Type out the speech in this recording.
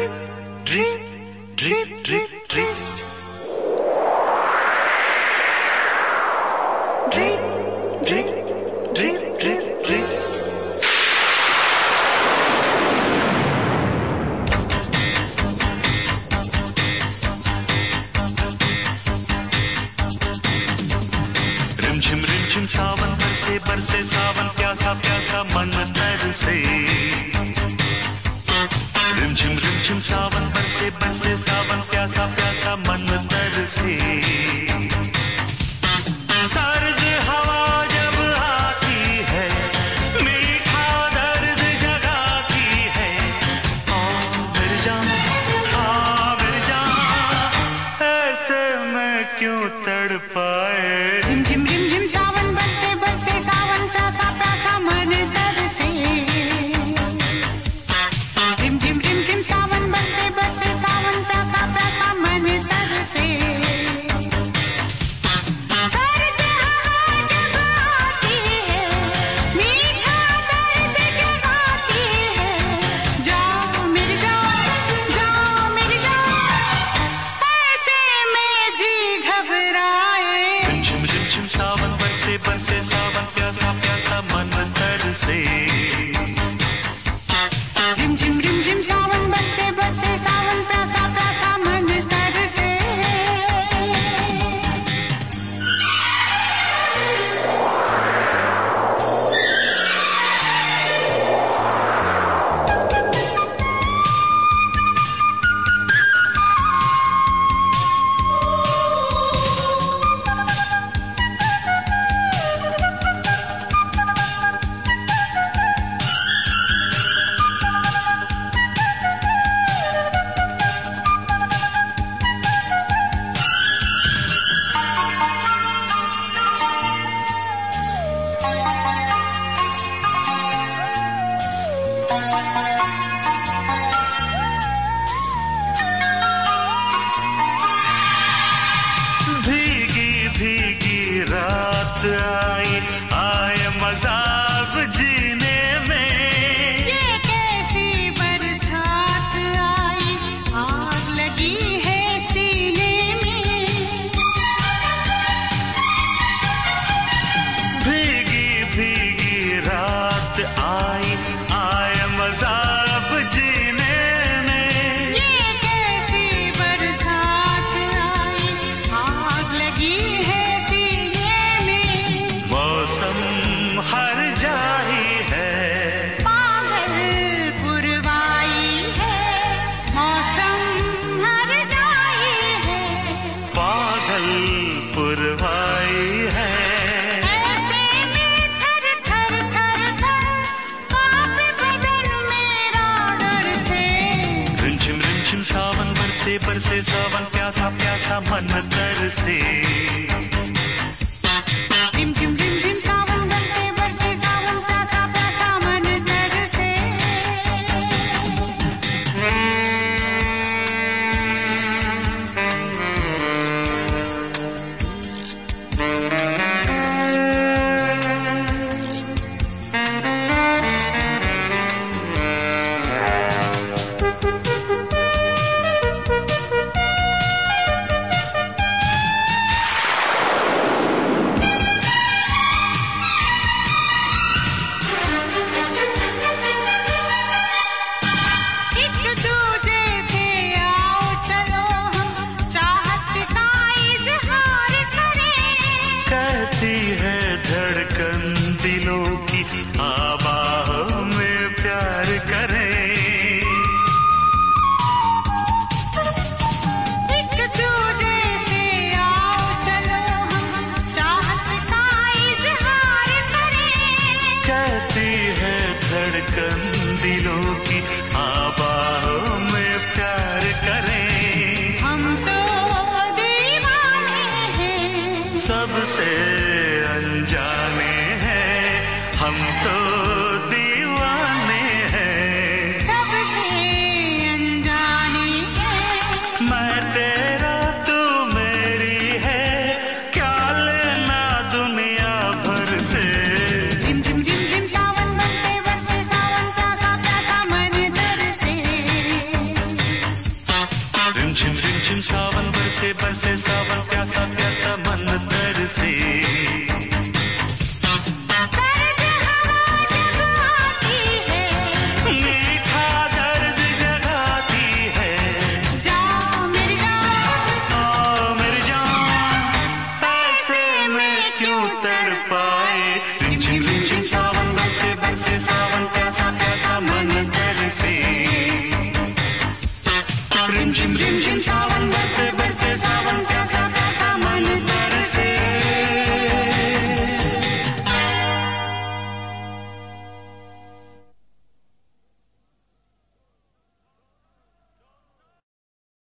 सावन बरसे बरसे सावन प्यासा प्यासा मन तरसे। रिमझिम सावन बरसे बरसे सावन प्यासा प्यासा मन तरसे। सर्द हवा जब आती है मीठा दर्द जगाती है। आ मेरी जान ऐसे मैं क्यों तड़पाए। रिमझिम रिमझिम सावन बरसे बरसे सावन प्यासा प्यासा मन तरसे। रिमझिम रिमझिम सावन बरसे बरसे सावन प्यासा प्यासा मन तरसे। सर्द हवा जब आती है मीठा दर्द जगाती है। जाओ मेरी जान ऐसे में जी घबराए। रिमझिम सावन बरसे बरसे सावन प्यासा प्यासा मन तरसे। रिमझिम रिमझिम सावन बरसे बरसे सावन प्यासा प्यासा मन तरसे। भीगी रात आई आए मजाक जीने में। ये कैसी बरसात आई आग लगी है सीने में। भीगी रात आई आए मजाक जीने में। ये कैसी बरसात आई आग लगी है सीने में। मौसम हर जाही है पागल पुरवाई है। मौसम हर जाई है पागल पुरवाई है। ऐसे में थर थर थर थर कांपे बदन मेरा डर से। रिमझिम सावन बरसे बरसे सावन प्यासा प्यासा मन तरसे। रिमझिम रिमझिम सावन बरसे बरसे सावन प्यासा प्यासा मन तरसे। एक दूजे से आओ चलो हम चाहत का इजहार करें। कहती है धड़कन दिलों की आवाज़ में प्यार करें। रिमझिम सावन बरसे बरसे सावन प्यासा प्यासा मन तरसे मीठा दर्द जगाती है जाओ मेरी जान ऐसे में क्यों तड़पाए रिमझिम सावन बरसे बरसे सावन प्यासा प्यासा मन तरसे रिमझिम सावन बरसे